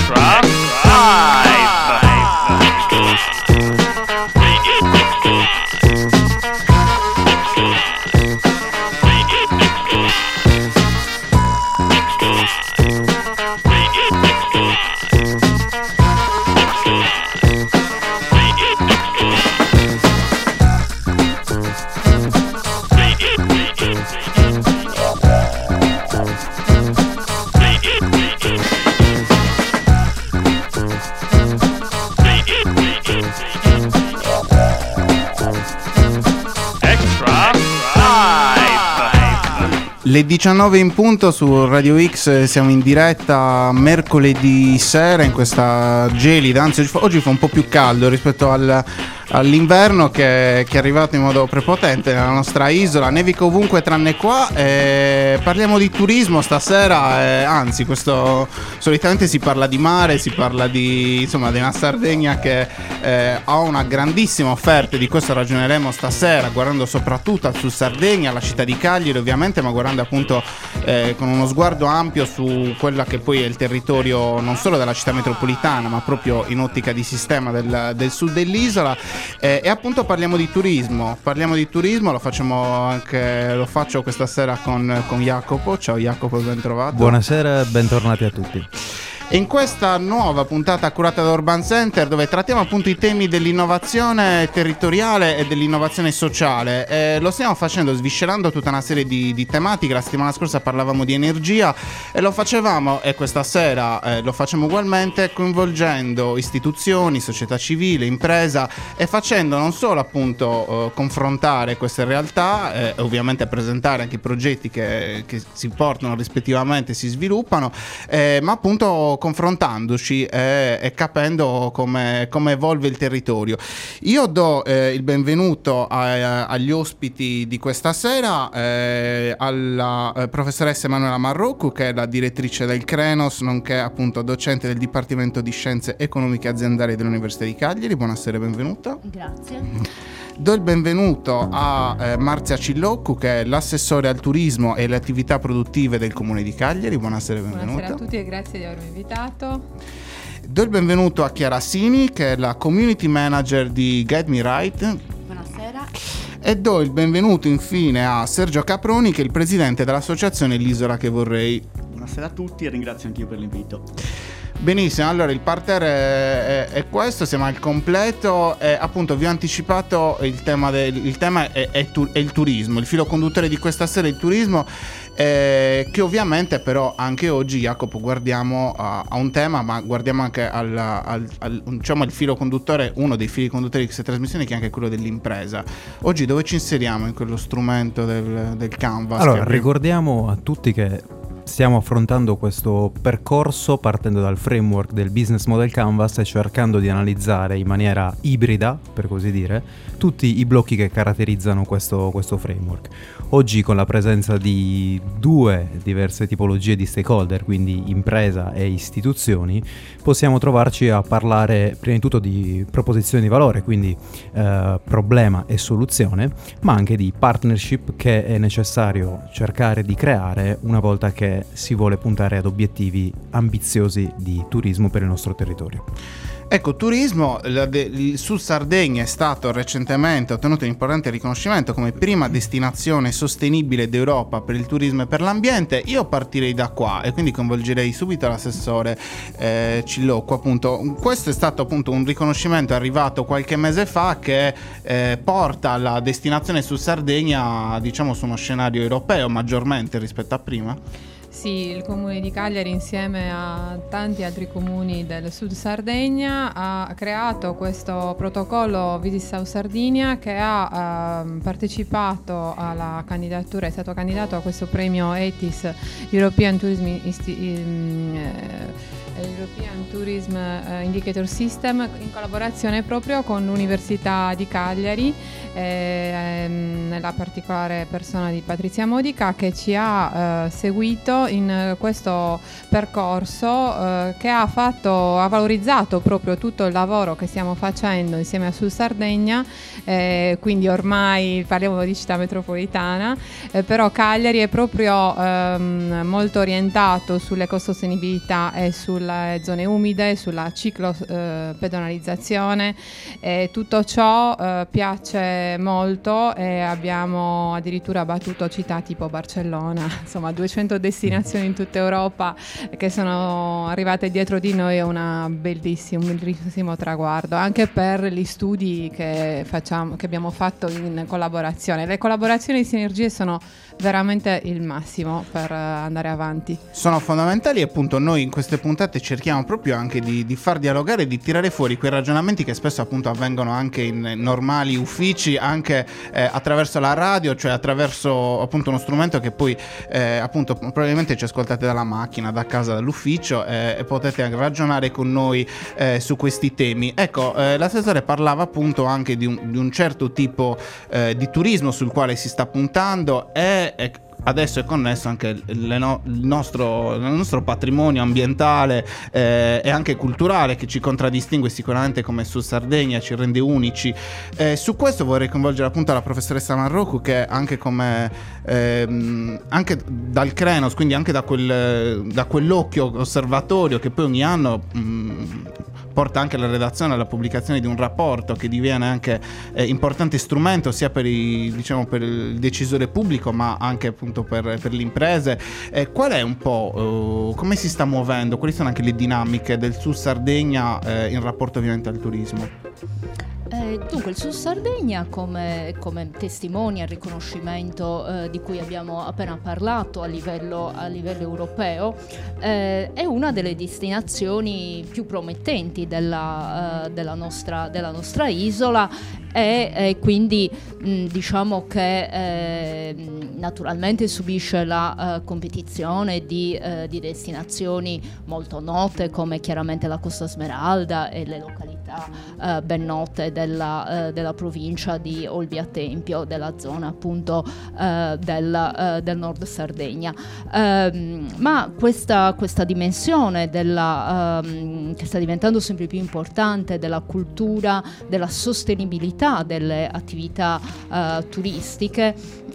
Extra Le 19 in punto su Radio X, siamo in diretta mercoledì sera in questa gelida, anzi oggi fa un po' più caldo rispetto all'inverno che è arrivato in modo prepotente nella nostra isola. Nevica ovunque tranne qua. Parliamo di turismo stasera, anzi questo solitamente si parla di mare, si parla di una Sardegna che ha una grandissima offerta, e di questo ragioneremo stasera, guardando soprattutto al Sud Sardegna, alla città di Cagliari ovviamente, ma guardando appunto con uno sguardo ampio su quella che poi è il territorio non solo della città metropolitana, ma proprio in ottica di sistema del sud dell'isola. E appunto parliamo di turismo, lo faccio questa sera con Jacopo. Ciao Jacopo, ben trovato. Buonasera e bentornati a tutti. E in questa nuova puntata curata da Urban Center, dove trattiamo appunto i temi dell'innovazione territoriale e dell'innovazione sociale, lo stiamo facendo sviscerando tutta una serie di tematiche. La settimana scorsa parlavamo di energia e lo facevamo, e questa sera lo facciamo ugualmente, coinvolgendo istituzioni, società civile, impresa, e facendo non solo appunto confrontare queste realtà e ovviamente presentare anche i progetti che si portano rispettivamente, si sviluppano, ma appunto confrontandoci e capendo come evolve il territorio. Io do il benvenuto agli ospiti di questa sera, alla professoressa Emanuela Marrocco, che è la direttrice del CRENOS, nonché appunto docente del Dipartimento di Scienze Economiche Aziendali dell'Università di Cagliari. Buonasera e benvenuta. Grazie. Do il benvenuto a Marzia Cilloccu, che è l'assessore al turismo e alle attività produttive del Comune di Cagliari. Buonasera e benvenuta. Buonasera a tutti e grazie di avermi invitato. Do il benvenuto a Chiara Sini, che è la community manager di Get Me Right. Buonasera. E do il benvenuto infine a Sergio Caproni, che è il presidente dell'associazione L'isola che vorrei. Buonasera a tutti e ringrazio anch'io per l'invito. Benissimo, allora il parterre è questo, siamo al completo, e appunto vi ho anticipato il tema è il turismo, il filo conduttore di questa sera è il turismo, che ovviamente però anche oggi, Jacopo, guardiamo a un tema, ma guardiamo anche il filo conduttore, uno dei fili conduttori di queste trasmissioni, che è anche quello dell'impresa. Oggi dove ci inseriamo in quello strumento del Canvas? Allora, ricordiamo a tutti che stiamo affrontando questo percorso partendo dal framework del Business Model Canvas e cercando di analizzare in maniera ibrida, per così dire, tutti i blocchi che caratterizzano questo framework. Oggi, con la presenza di due diverse tipologie di stakeholder, quindi impresa e istituzioni, possiamo trovarci a parlare prima di tutto di proposizioni di valore, quindi problema e soluzione, ma anche di partnership che è necessario cercare di creare una volta che si vuole puntare ad obiettivi ambiziosi di turismo per il nostro territorio. Ecco, turismo, il Sud Sardegna è stato recentemente ottenuto un importante riconoscimento come prima destinazione sostenibile d'Europa per il turismo e per l'ambiente. Io partirei da qua e quindi coinvolgerei subito l'assessore Cilloccu. Appunto, questo è stato appunto un riconoscimento arrivato qualche mese fa che porta la destinazione Sud Sardegna, diciamo, su uno scenario europeo maggiormente rispetto a prima. Sì, il Comune di Cagliari, insieme a tanti altri comuni del Sud Sardegna, ha creato questo protocollo Visit South Sardinia, che ha partecipato alla candidatura, è stato candidato a questo premio ETIS, European Tourism Indicator System, in collaborazione proprio con l'Università di Cagliari, nella particolare persona di Patrizia Modica, che ci ha seguito in questo percorso, che ha valorizzato proprio tutto il lavoro che stiamo facendo insieme a Sud Sardegna, quindi ormai parliamo di città metropolitana, però Cagliari è proprio molto orientato sull'ecosostenibilità e sul sulle zone umide, sulla ciclopedonalizzazione. Tutto ciò piace molto e abbiamo addirittura battuto città tipo Barcellona, insomma 200 destinazioni in tutta Europa che sono arrivate dietro di noi. È un bellissimo traguardo, anche per gli studi che abbiamo fatto in collaborazione. Le collaborazioni e sinergie sono veramente il massimo per andare avanti. Sono fondamentali, e appunto noi in queste puntate cerchiamo proprio anche di far dialogare e di tirare fuori quei ragionamenti che spesso appunto avvengono anche in normali uffici, anche attraverso la radio, cioè attraverso appunto uno strumento che poi appunto probabilmente ci ascoltate dalla macchina, da casa, dall'ufficio, e potete anche ragionare con noi su questi temi. Ecco, l'assessore parlava appunto anche di un certo tipo di turismo sul quale si sta puntando, e adesso è connesso anche il nostro patrimonio ambientale e anche culturale, che ci contraddistingue sicuramente come Sud Sardegna, ci rende unici. Su questo vorrei coinvolgere appunto la professoressa Marrocco, che anche come anche dal Krenos, quindi anche da quell'occhio osservatorio che poi ogni anno porta anche alla redazione, alla pubblicazione di un rapporto che diviene anche importante strumento sia per il decisore pubblico, ma anche appunto per le imprese. Qual è un po' come si sta muovendo, quali sono anche le dinamiche del Sud Sardegna in rapporto ovviamente al turismo? Dunque il Sud Sardegna come testimonia il riconoscimento di cui abbiamo appena parlato a livello europeo, è una delle destinazioni più promettenti della nostra isola, e quindi diciamo che naturalmente subisce la competizione di destinazioni molto note, come chiaramente la Costa Smeralda e le località ben note della provincia di Olbia Tempio, della zona appunto del Nord Sardegna, ma questa dimensione che sta diventando sempre più importante, della cultura, della sostenibilità delle attività turistiche,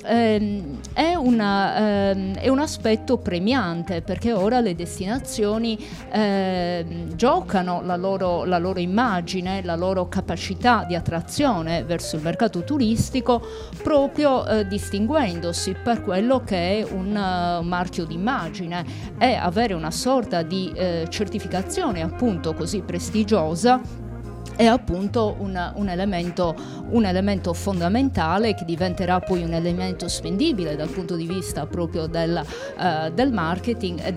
è un aspetto premiante, perché ora le destinazioni giocano la loro immagine, la loro capacità di attrazione verso il mercato turistico, proprio distinguendosi per quello che è un marchio d'immagine, e avere una sorta di certificazione appunto così prestigiosa è appunto un elemento fondamentale, che diventerà poi un elemento spendibile dal punto di vista proprio del marketing e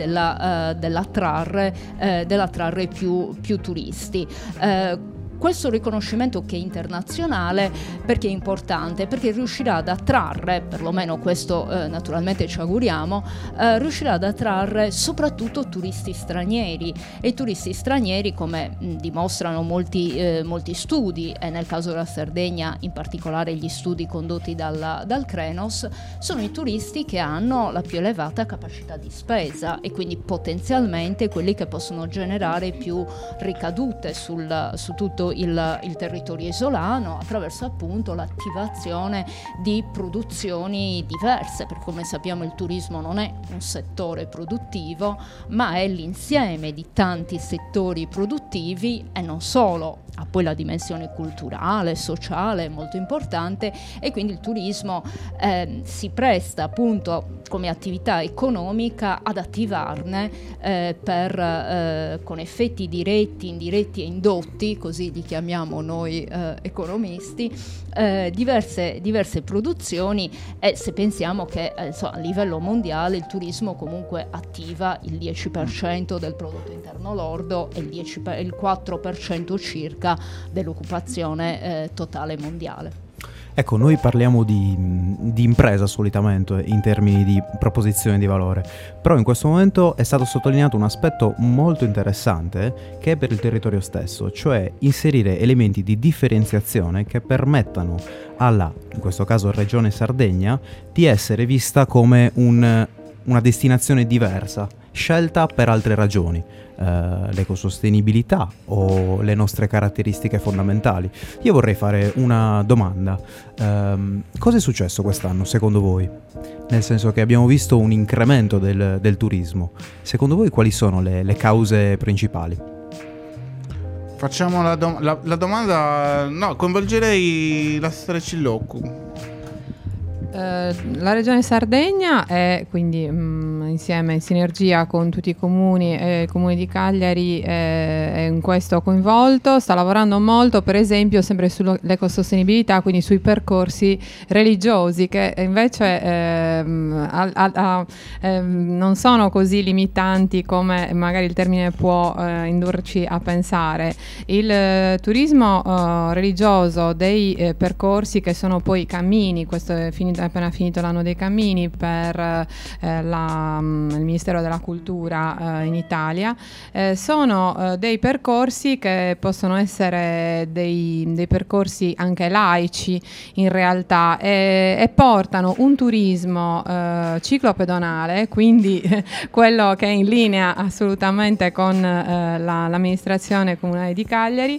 dell'attrarre più turisti. Questo riconoscimento, che è internazionale, perché è importante? Perché riuscirà ad attrarre, perlomeno questo naturalmente ci auguriamo, riuscirà ad attrarre soprattutto turisti stranieri, e i turisti stranieri, come dimostrano molti studi, e nel caso della Sardegna in particolare gli studi condotti dal Krenos, sono i turisti che hanno la più elevata capacità di spesa, e quindi potenzialmente quelli che possono generare più ricadute su tutto il territorio isolano, attraverso appunto l'attivazione di produzioni diverse, perché come sappiamo il turismo non è un settore produttivo, ma è l'insieme di tanti settori produttivi, e non solo. Ha poi la dimensione culturale, sociale molto importante, e quindi il turismo si presta appunto come attività economica ad attivarne con effetti diretti, indiretti e indotti, così li chiamiamo noi economisti, diverse produzioni. E se pensiamo che a livello mondiale il turismo comunque attiva il 10% del prodotto interno lordo e il 4% circa dell'occupazione totale mondiale. Ecco, noi parliamo di impresa solitamente in termini di proposizione di valore, però in questo momento è stato sottolineato un aspetto molto interessante che è per il territorio stesso, cioè inserire elementi di differenziazione che permettano in questo caso Regione Sardegna, di essere vista come una destinazione diversa scelta per altre ragioni, l'ecosostenibilità o le nostre caratteristiche fondamentali. Io vorrei fare una domanda. Cosa è successo quest'anno secondo voi? Nel senso che abbiamo visto un incremento del turismo. Secondo voi quali sono le cause principali? Facciamo la domanda. No, coinvolgerei l'assessore Cilloccu. La regione Sardegna è quindi insieme in sinergia con tutti i comuni e il comune di Cagliari è in questo coinvolto, sta lavorando molto per esempio sempre sull'ecosostenibilità, quindi sui percorsi religiosi che invece non sono così limitanti come magari il termine può indurci a pensare. Il turismo religioso dei percorsi che sono poi i cammini, questo è appena finito l'anno dei cammini per il Ministero della Cultura in Italia, sono dei percorsi che possono essere dei percorsi anche laici in realtà e portano un turismo ciclopedonale, quindi quello che è in linea assolutamente con l'amministrazione comunale di Cagliari,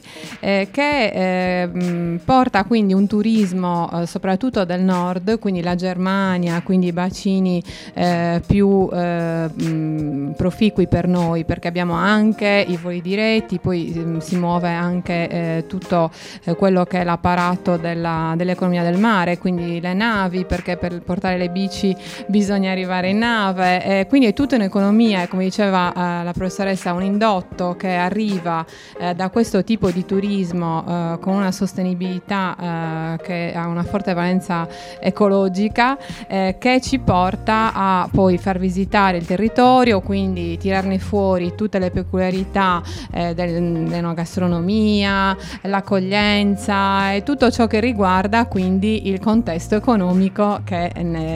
che porta quindi un turismo soprattutto del nord, quindi la Germania, quindi i bacini più proficui per noi, perché abbiamo anche i voli diretti, poi si muove anche tutto quello che è l'apparato dell'economia del mare, quindi le navi, perché per portare le bici bisogna arrivare in nave, quindi è tutta un'economia e come diceva la professoressa un indotto che arriva da questo tipo di turismo con una sostenibilità che ha una forte valenza ecologica, che ci porta a poi far visitare il territorio, quindi tirarne fuori tutte le peculiarità della gastronomia, l'accoglienza e tutto ciò che riguarda quindi il contesto economico che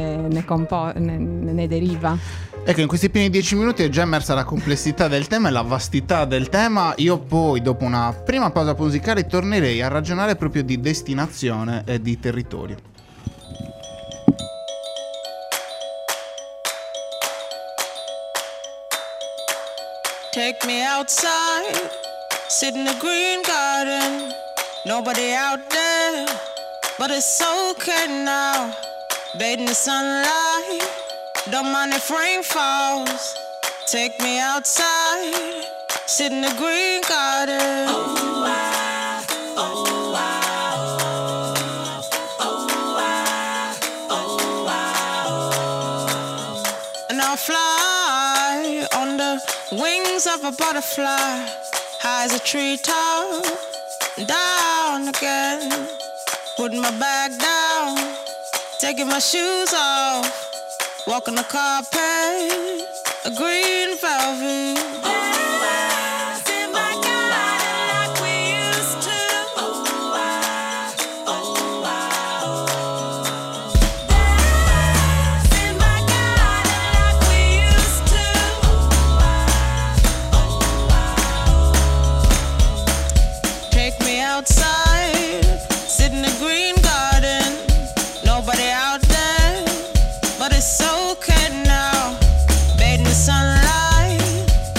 ne deriva. Ecco, in questi primi 10 minuti è già emersa la complessità del tema e la vastità del tema. Io poi, dopo una prima pausa musicale, tornerei a ragionare proprio di destinazione e di territorio. Take me outside, sit in the green garden. Nobody out there, but it's okay now. Bathe in the sunlight, don't mind if rain falls. Take me outside, sit in the green garden. Oh, I, oh, I, oh, I, oh, I, oh. And I'll fly on the wings of a butterfly, high as a treetop, down again. Put my bag down, taking my shoes off, walking the carpet, a green velvet. Outside, sit in the green garden. Nobody out there, but it's okay now. Bathe in the sunlight,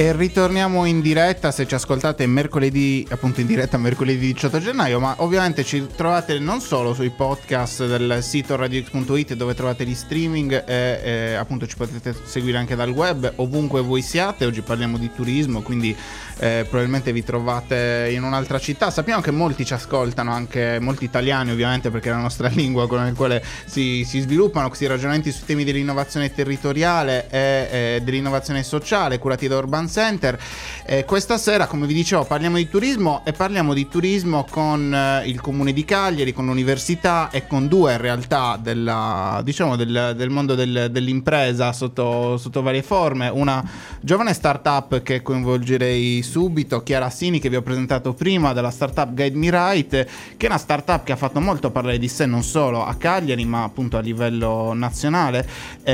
E ritorniamo in diretta, se ci ascoltate mercoledì, appunto in diretta mercoledì 18 gennaio, ma ovviamente ci trovate non solo sui podcast del sito radiox.it dove trovate gli streaming e appunto ci potete seguire anche dal web ovunque voi siate. Oggi parliamo di turismo, quindi probabilmente vi trovate in un'altra città. Sappiamo che molti ci ascoltano, anche molti italiani ovviamente, perché è la nostra lingua con la quale si sviluppano questi ragionamenti sui temi dell'innovazione territoriale e dell'innovazione sociale curati da Urban Center. Questa sera, come vi dicevo, parliamo di turismo e parliamo di turismo con il Comune di Cagliari, con l'università e con due realtà del mondo dell'impresa sotto varie forme. Una giovane startup che coinvolgerei subito, Chiara Sini, che vi ho presentato prima, della startup Guide Me Right, che è una startup che ha fatto molto parlare di sé non solo a Cagliari ma appunto a livello nazionale.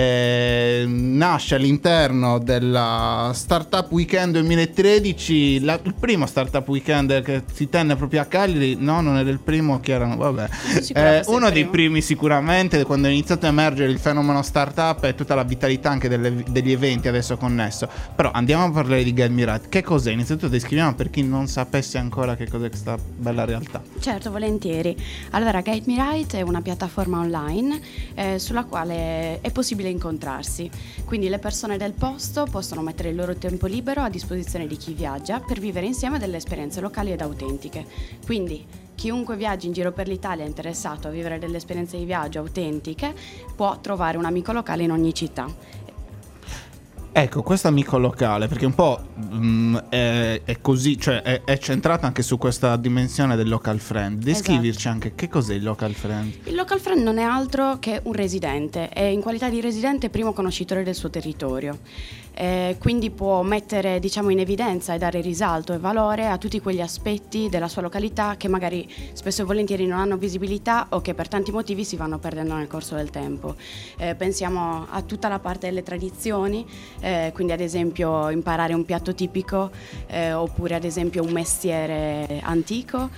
Nasce all'interno della Startup Weekend 2013, il primo Startup Weekend che si tenne proprio a Cagliari. No, non era il primo, Chiara, vabbè. Uno dei primi sicuramente, quando è iniziato a emergere il fenomeno startup e tutta la vitalità anche degli eventi adesso connesso. Però andiamo a parlare di Guide Me Right. Che cos'è? Innanzitutto descriviamo per chi non sapesse ancora che cos'è questa bella realtà. Certo, volentieri. Allora, Guide Me Right è una piattaforma online sulla quale è possibile incontrarsi. Quindi le persone del posto possono mettere il loro tempo libero a disposizione di chi viaggia per vivere insieme delle esperienze locali ed autentiche. Quindi chiunque viaggi in giro per l'Italia interessato a vivere delle esperienze di viaggio autentiche può trovare un amico locale in ogni città. Ecco, questo amico locale, perché un po' è così, cioè è centrato anche su questa dimensione del local friend. Descriverci anche che cos'è il local friend. Il local friend non è altro che un residente e in qualità di residente primo conoscitore del suo territorio. Quindi può mettere, diciamo, in evidenza e dare risalto e valore a tutti quegli aspetti della sua località che magari spesso e volentieri non hanno visibilità o che per tanti motivi si vanno perdendo nel corso del tempo. Pensiamo a tutta la parte delle tradizioni, quindi ad esempio imparare un piatto tipico oppure ad esempio un mestiere antico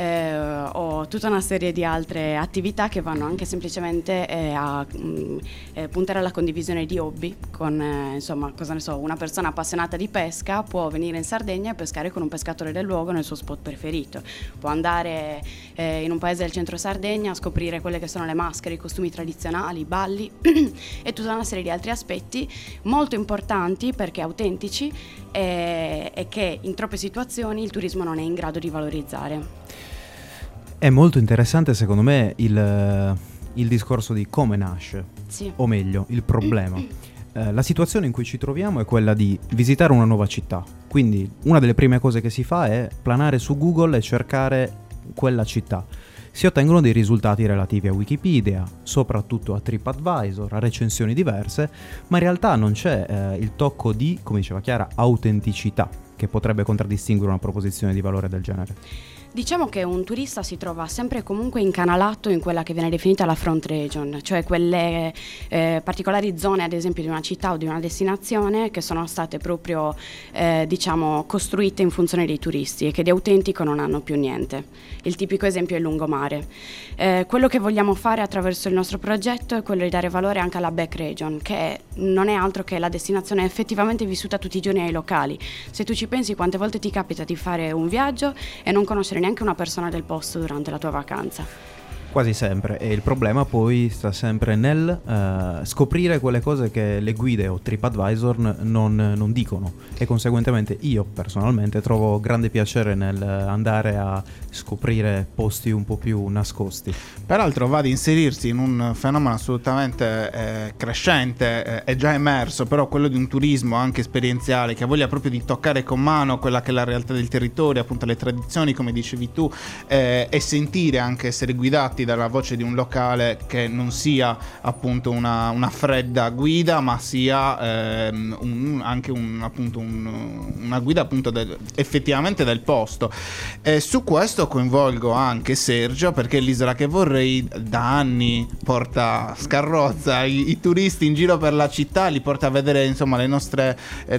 o tutta una serie di altre attività che vanno anche semplicemente a puntare alla condivisione di hobby con insomma, cosa ne so, una persona appassionata di pesca può venire in Sardegna e pescare con un pescatore del luogo nel suo spot preferito, può andare in un paese del centro Sardegna a scoprire quelle che sono le maschere, i costumi tradizionali, i balli e tutta una serie di altri aspetti molto importanti perché autentici e che in troppe situazioni il turismo non è in grado di valorizzare. È molto interessante secondo me il discorso di come nasce, sì. O meglio, il problema. La situazione in cui ci troviamo è quella di visitare una nuova città, quindi una delle prime cose che si fa è planare su Google e cercare quella città. Si ottengono dei risultati relativi a Wikipedia, soprattutto a TripAdvisor, a recensioni diverse, ma in realtà non c'è il tocco di, come diceva Chiara, autenticità, che potrebbe contraddistinguere una proposizione di valore del genere. Diciamo che un turista si trova sempre e comunque incanalato in quella che viene definita la front region, cioè quelle particolari zone ad esempio di una città o di una destinazione che sono state proprio diciamo costruite in funzione dei turisti e che di autentico non hanno più niente. Il tipico esempio è il lungomare. Quello che vogliamo fare attraverso il nostro progetto è quello di dare valore anche alla back region, che non è altro che la destinazione effettivamente vissuta tutti i giorni ai locali. Se tu ci pensi quante volte ti capita di fare un viaggio e non conoscere neanche una persona del posto durante la tua vacanza. Quasi sempre, e il problema poi sta sempre nel scoprire quelle cose che le guide o TripAdvisor non dicono, e conseguentemente io personalmente trovo grande piacere nel andare a scoprire posti un po' più nascosti. Peraltro va ad inserirsi in un fenomeno assolutamente crescente, è già emerso, però quello di un turismo anche esperienziale che ha voglia proprio di toccare con mano quella che è la realtà del territorio, appunto le tradizioni come dicevi tu, e sentire anche essere guidati dalla voce di un locale che non sia appunto una fredda guida, ma sia anche una guida appunto effettivamente del posto. Su questo coinvolgo anche Sergio, perché l'Isola che vorrei da anni scarrozza i turisti in giro per la città, li porta a vedere insomma le nostre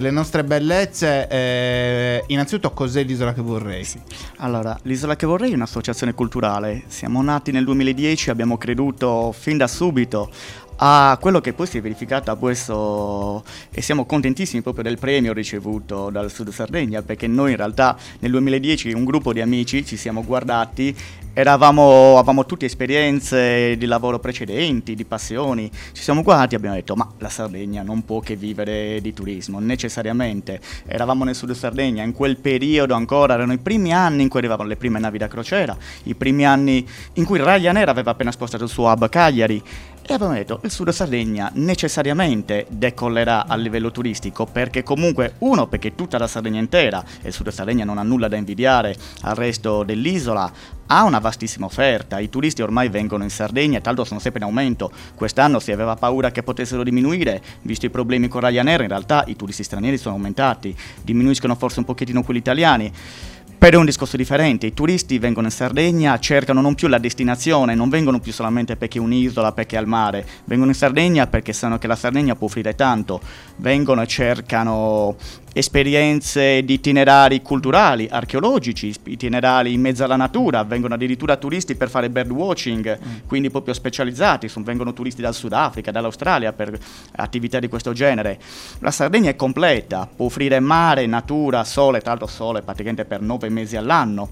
bellezze. Innanzitutto cos'è l'Isola che vorrei? Sì. Allora, l'Isola che vorrei è un'associazione culturale, siamo nati nel 2010, abbiamo creduto fin da subito a quello che poi si è verificato a questo, e siamo contentissimi proprio del premio ricevuto dal Sud Sardegna, perché noi in realtà nel 2010 un gruppo di amici ci siamo guardati, avevamo tutte esperienze di lavoro precedenti, di passioni, ci siamo guardati e abbiamo detto ma la Sardegna non può che vivere di turismo necessariamente. Eravamo nel Sud Sardegna, in quel periodo ancora erano i primi anni in cui arrivavano le prime navi da crociera, i primi anni in cui Ryanair aveva appena spostato il suo hub a Cagliari, e abbiamo detto il Sud Sardegna necessariamente decollerà a livello turistico, perché comunque perché tutta la Sardegna intera, e il Sud Sardegna non ha nulla da invidiare al resto dell'isola, ha una vastissima offerta, i turisti ormai vengono in Sardegna e tra l'altro sono sempre in aumento. Quest'anno si aveva paura che potessero diminuire, visto i problemi con Ryanair, in realtà i turisti stranieri sono aumentati, diminuiscono forse un pochettino quelli italiani. Però è un discorso differente, i turisti vengono in Sardegna, cercano non più la destinazione, non vengono più solamente perché è un'isola, perché è al mare, vengono in Sardegna perché sanno che la Sardegna può offrire tanto, vengono e cercano esperienze di itinerari culturali, archeologici, itinerari in mezzo alla natura, vengono addirittura turisti per fare birdwatching, quindi proprio specializzati, vengono turisti dal Sudafrica, dall'Australia per attività di questo genere. La Sardegna è completa, può offrire mare, natura, sole, tra l'altro sole praticamente per 9 mesi all'anno,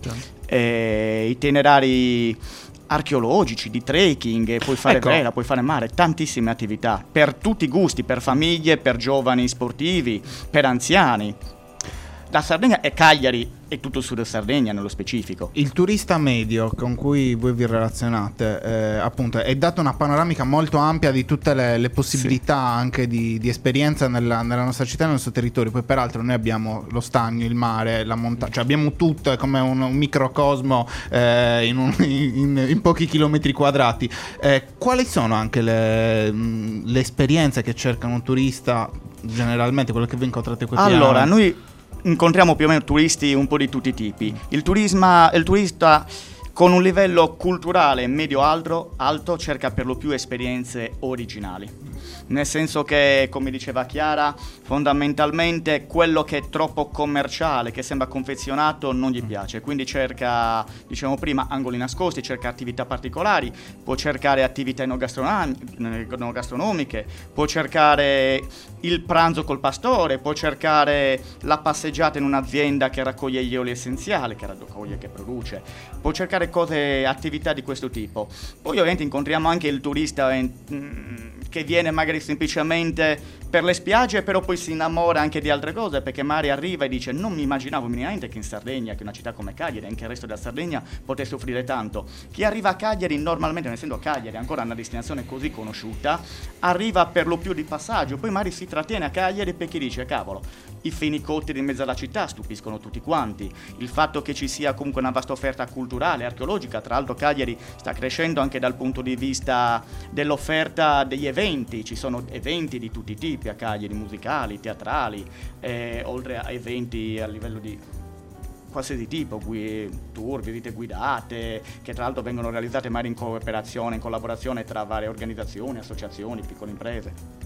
itinerari archeologici, di trekking, puoi fare vela, puoi fare mare, tantissime attività per tutti i gusti, per famiglie, per giovani sportivi, per anziani. La Sardegna è Cagliari e tutto il Sud Sardegna nello specifico. Il turista medio con cui voi vi relazionate, appunto, è data una panoramica molto ampia di tutte le possibilità anche di esperienza nella nostra città e nel nostro territorio. Poi peraltro noi abbiamo lo stagno, il mare, la montagna, cioè abbiamo tutto, è come un microcosmo in pochi chilometri quadrati. Quali sono anche le esperienze che cerca un turista generalmente, quello che vi incontrate quotidianamente? Allora, noi incontriamo più o meno turisti un po' di tutti i tipi. Il turista con un livello culturale medio-alto cerca per lo più esperienze originali. Nel senso che, come diceva Chiara, fondamentalmente quello che è troppo commerciale, che sembra confezionato, non gli piace. Quindi cerca, diciamo prima, angoli nascosti, cerca attività particolari, può cercare attività enogastronomiche, può cercare il pranzo col pastore, può cercare la passeggiata in un'azienda che raccoglie gli oli essenziali, che produce, può cercare attività di questo tipo. Poi ovviamente incontriamo anche il turista che viene magari semplicemente per le spiagge, però poi si innamora anche di altre cose, perché magari arriva e dice non mi immaginavo minimamente che in Sardegna, che è una città come Cagliari, anche il resto della Sardegna, potesse offrire tanto. Chi arriva a Cagliari normalmente, non essendo Cagliari ancora una destinazione così conosciuta, arriva per lo più di passaggio, poi magari si trattiene a Cagliari perché dice cavolo, i fenicotteri in mezzo alla città stupiscono tutti quanti, il fatto che ci sia comunque una vasta offerta culturale, archeologica, tra l'altro Cagliari sta crescendo anche dal punto di vista dell'offerta degli eventi, ci sono eventi di tutti i tipi a Cagliari, musicali, teatrali, oltre a eventi a livello di qualsiasi tipo, tour, visite guidate, che tra l'altro vengono realizzate magari in cooperazione, in collaborazione tra varie organizzazioni, associazioni, piccole imprese.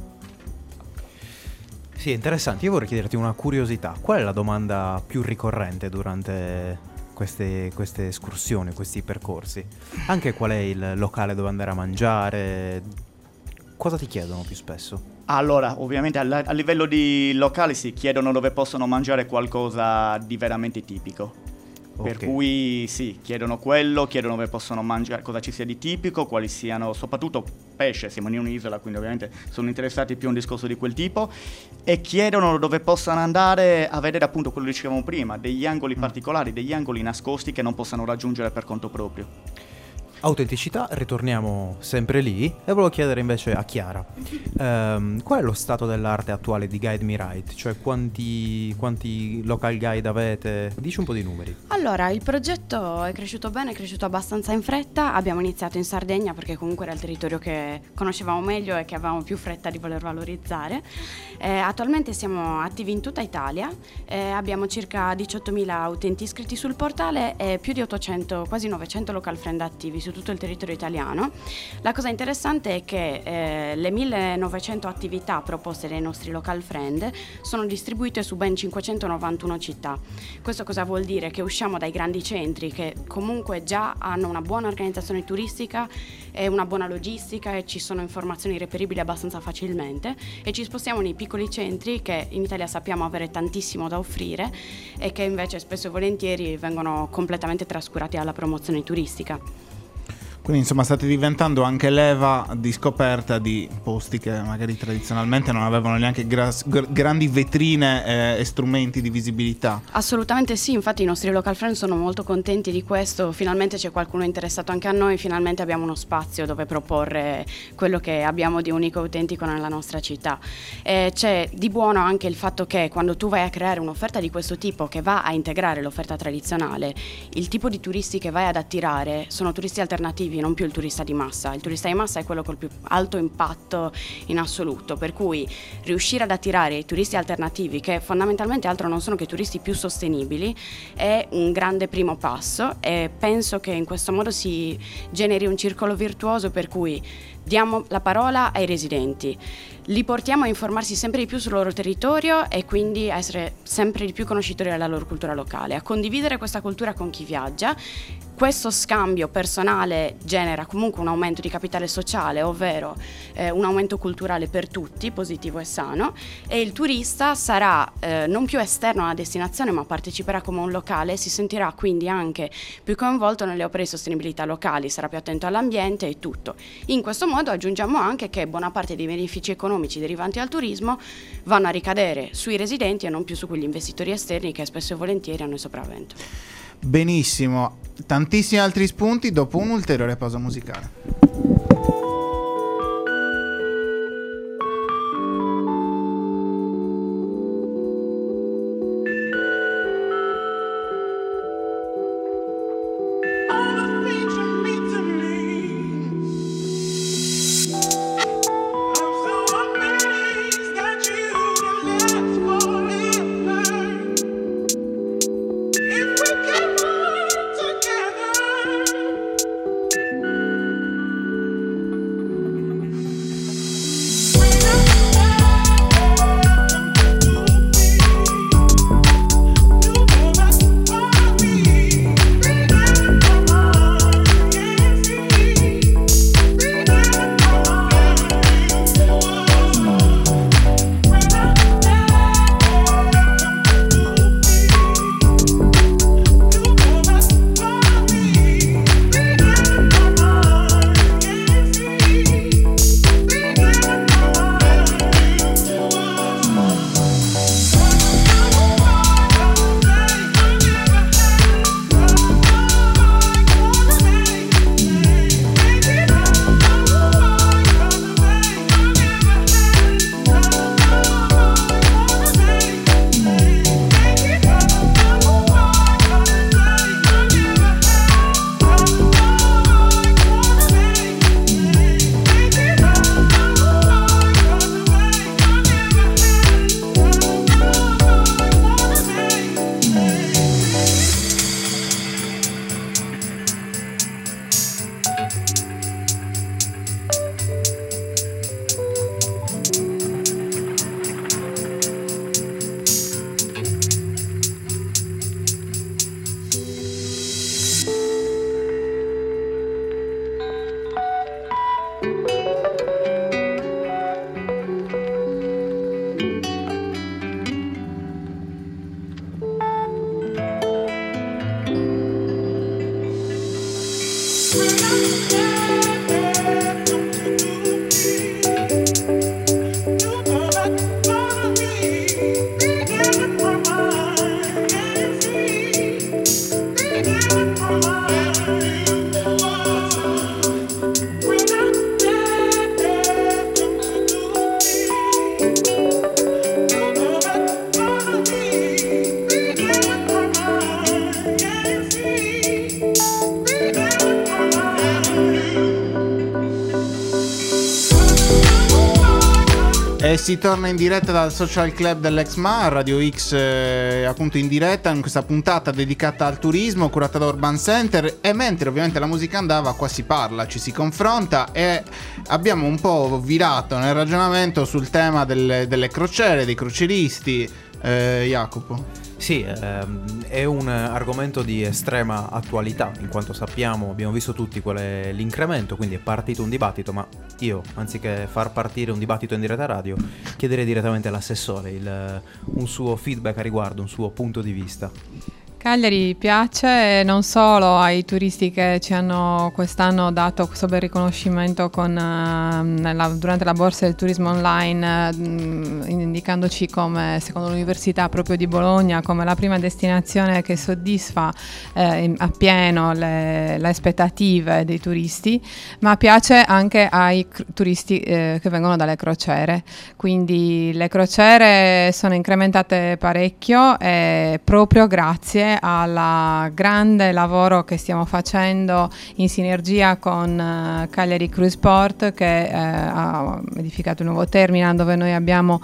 Sì, è interessante. Io vorrei chiederti una curiosità. Qual è la domanda più ricorrente durante queste escursioni, questi percorsi? Anche qual è il locale dove andare a mangiare? Cosa ti chiedono più spesso? Allora, ovviamente a livello di locali si chiedono dove possono mangiare qualcosa di veramente tipico. Per cui sì, chiedono dove possono mangiare, cosa ci sia di tipico, quali siano, soprattutto pesce, siamo in un'isola, quindi ovviamente sono interessati più a un discorso di quel tipo, e chiedono dove possano andare a vedere appunto quello che dicevamo prima, degli angoli particolari, degli angoli nascosti che non possano raggiungere per conto proprio. Autenticità, ritorniamo sempre lì e volevo chiedere invece a Chiara qual è lo stato dell'arte attuale di Guide Me Right? Cioè quanti local guide avete? Dici un po' di numeri. Allora, il progetto è cresciuto bene, è cresciuto abbastanza in fretta. Abbiamo iniziato in Sardegna perché comunque era il territorio che conoscevamo meglio e che avevamo più fretta di voler valorizzare. Attualmente siamo attivi in tutta Italia, abbiamo circa 18.000 utenti iscritti sul portale e più di 800, quasi 900 local friend attivi su tutto il territorio italiano. La cosa interessante è che le 1900 attività proposte dai nostri local friend sono distribuite su ben 591 città. Questo cosa vuol dire? Che usciamo dai grandi centri che comunque già hanno una buona organizzazione turistica e una buona logistica e ci sono informazioni reperibili abbastanza facilmente, e ci spostiamo nei piccoli centri che in Italia sappiamo avere tantissimo da offrire e che invece spesso e volentieri vengono completamente trascurati alla promozione turistica. Quindi insomma state diventando anche leva di scoperta di posti che magari tradizionalmente non avevano neanche grandi vetrine e strumenti di visibilità. Assolutamente sì, infatti i nostri local friends sono molto contenti di questo, finalmente c'è qualcuno interessato anche a noi, finalmente abbiamo uno spazio dove proporre quello che abbiamo di unico e autentico nella nostra città. C'è di buono anche il fatto che quando tu vai a creare un'offerta di questo tipo che va a integrare l'offerta tradizionale, il tipo di turisti che vai ad attirare sono turisti alternativi, non più il turista di massa. Il turista di massa è quello col più alto impatto in assoluto, per cui riuscire ad attirare i turisti alternativi, che fondamentalmente altro non sono che turisti più sostenibili, è un grande primo passo, e penso che in questo modo si generi un circolo virtuoso per cui diamo la parola ai residenti, li portiamo a informarsi sempre di più sul loro territorio e quindi a essere sempre di più conoscitori della loro cultura locale, a condividere questa cultura con chi viaggia. Questo scambio personale genera comunque un aumento di capitale sociale, ovvero un aumento culturale per tutti, positivo e sano, e il turista sarà non più esterno alla destinazione ma parteciperà come un locale e si sentirà quindi anche più coinvolto nelle opere di sostenibilità locali, sarà più attento all'ambiente e tutto. In questo modo aggiungiamo anche che buona parte dei benefici economici derivanti dal turismo vanno a ricadere sui residenti e non più su quegli investitori esterni che spesso e volentieri hanno il sopravvento. Benissimo, tantissimi altri spunti dopo un'ulteriore pausa musicale. E si torna in diretta dal social club dell'Ex Mar, Radio X appunto in diretta in questa puntata dedicata al turismo curata da Urban Center, e mentre ovviamente la musica andava qua si parla, ci si confronta e abbiamo un po' virato nel ragionamento sul tema delle crociere, dei croceristi. Jacopo. Sì, è un argomento di estrema attualità, in quanto sappiamo, abbiamo visto tutti qual è l'incremento, quindi è partito un dibattito, ma io, anziché far partire un dibattito in diretta radio, chiederei direttamente all'assessore un suo feedback a riguardo, un suo punto di vista. Cagliari piace non solo ai turisti che ci hanno quest'anno dato questo bel riconoscimento durante la borsa del turismo online, indicandoci come, secondo l'Università proprio di Bologna, come la prima destinazione che soddisfa appieno le aspettative dei turisti, ma piace anche ai turisti che vengono dalle crociere. Quindi le crociere sono incrementate parecchio proprio grazie al grande lavoro che stiamo facendo in sinergia con Cagliari Cruise Port, che ha edificato un nuovo terminal dove noi abbiamo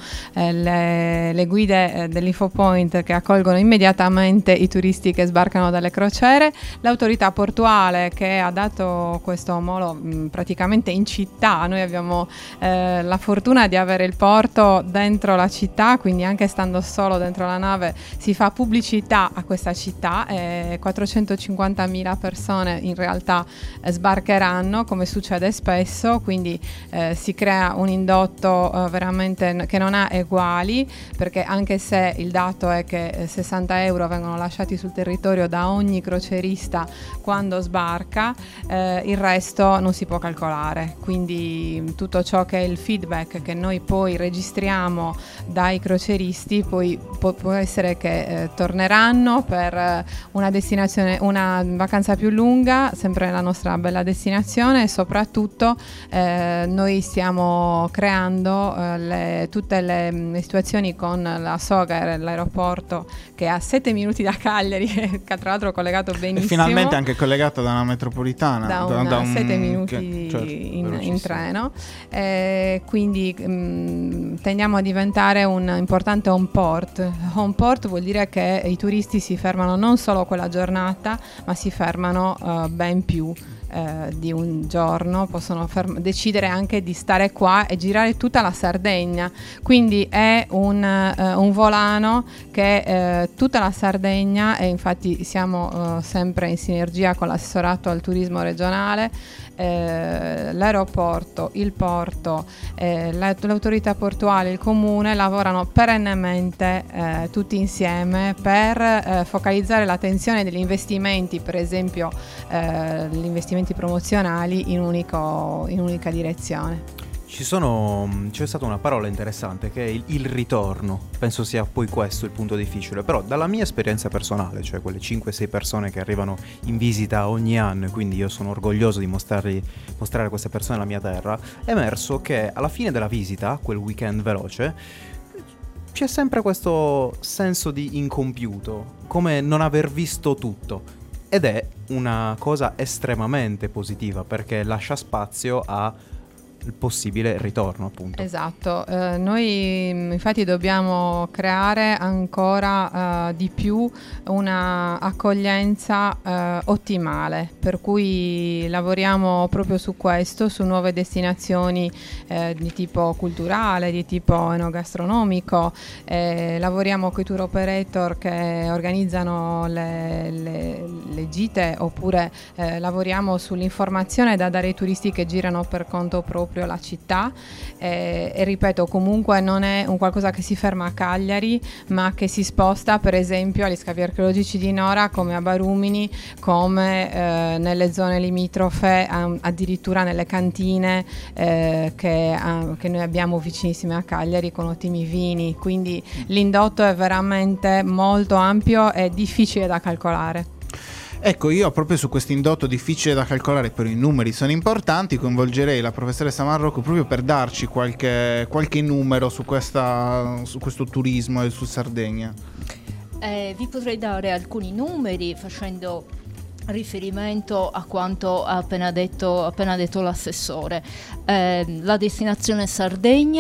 le guide dell'InfoPoint che accolgono immediatamente i turisti che sbarcano dalle crociere, l'autorità portuale che ha dato questo molo praticamente in città. Noi abbiamo la fortuna di avere il porto dentro la città, quindi anche stando solo dentro la nave si fa pubblicità a questa città, e 450.000 persone in realtà sbarcheranno, come succede spesso, quindi si crea un indotto veramente che non ha eguali, perché anche se il dato è che 60 euro vengono lasciati sul territorio da ogni crocerista quando sbarca, il resto non si può calcolare. Quindi tutto ciò che è il feedback che noi poi registriamo dai croceristi poi può essere che torneranno per una destinazione, una vacanza più lunga, sempre nella nostra bella destinazione, e soprattutto noi stiamo creando tutte le situazioni con la Soga, l'aeroporto che è a 7 minuti da Cagliari, che tra l'altro è collegato benissimo. E finalmente anche collegato da una metropolitana. Da 7 minuti in treno. Quindi tendiamo a diventare un importante home port. Home port vuol dire che i turisti si fermano non solo quella giornata, ma si fermano ben più di un giorno, possono decidere anche di stare qua e girare tutta la Sardegna. Quindi è un volano che tutta la Sardegna, e infatti siamo sempre in sinergia con l'assessorato al turismo regionale, l'aeroporto, il porto, l'autorità portuale, il comune lavorano perennemente tutti insieme per focalizzare l'attenzione degli investimenti, per esempio gli investimenti promozionali in un'unica direzione. C'è stata una parola interessante che è il ritorno. Penso sia poi questo il punto difficile, però dalla mia esperienza personale, cioè quelle 5-6 persone che arrivano in visita ogni anno, e quindi io sono orgoglioso di mostrare a queste persone la mia terra, è emerso che alla fine della visita, quel weekend veloce, c'è sempre questo senso di incompiuto, come non aver visto tutto, ed è una cosa estremamente positiva perché lascia spazio a il possibile ritorno, appunto. Esatto, noi infatti dobbiamo creare ancora di più una accoglienza ottimale, per cui lavoriamo proprio su questo, su nuove destinazioni di tipo culturale, di tipo enogastronomico, lavoriamo con i tour operator che organizzano le gite, oppure lavoriamo sull'informazione da dare ai turisti che girano per conto proprio la città, e ripeto, comunque non è un qualcosa che si ferma a Cagliari, ma che si sposta per esempio agli scavi archeologici di Nora, come a Barumini, come nelle zone limitrofe, addirittura nelle cantine che noi abbiamo vicinissime a Cagliari con ottimi vini. Quindi l'indotto è veramente molto ampio e difficile da calcolare. Ecco, io proprio su questo indotto difficile da calcolare, però i numeri sono importanti, coinvolgerei la professoressa Marrocco proprio per darci qualche numero su questo turismo e su Sardegna. Vi potrei dare alcuni numeri facendo riferimento a quanto ha appena detto l'assessore. La destinazione Sardegna,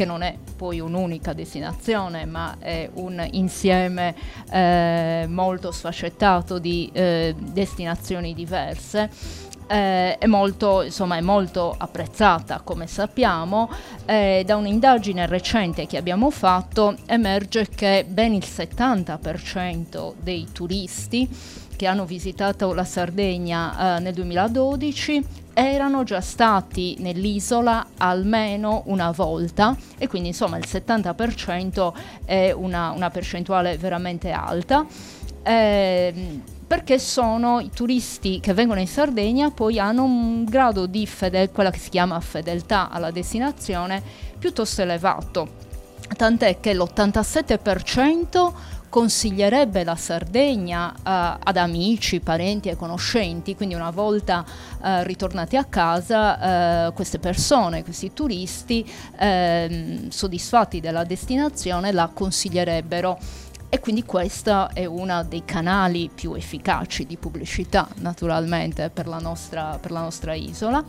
che non è poi un'unica destinazione, ma è un insieme molto sfaccettato di destinazioni diverse. È molto apprezzata, come sappiamo. Da un'indagine recente che abbiamo fatto emerge che ben il 70% dei turisti che hanno visitato la Sardegna nel 2012 erano già stati nell'isola almeno una volta, e quindi insomma il 70% è una percentuale veramente alta. Perché sono i turisti che vengono in Sardegna, poi hanno un grado di quella che si chiama fedeltà alla destinazione piuttosto elevato, tant'è che l'87% consiglierebbe la Sardegna ad amici, parenti e conoscenti, quindi una volta ritornati a casa queste persone, questi turisti soddisfatti della destinazione la consiglierebbero. E quindi questo è uno dei canali più efficaci di pubblicità, naturalmente, per la nostra isola.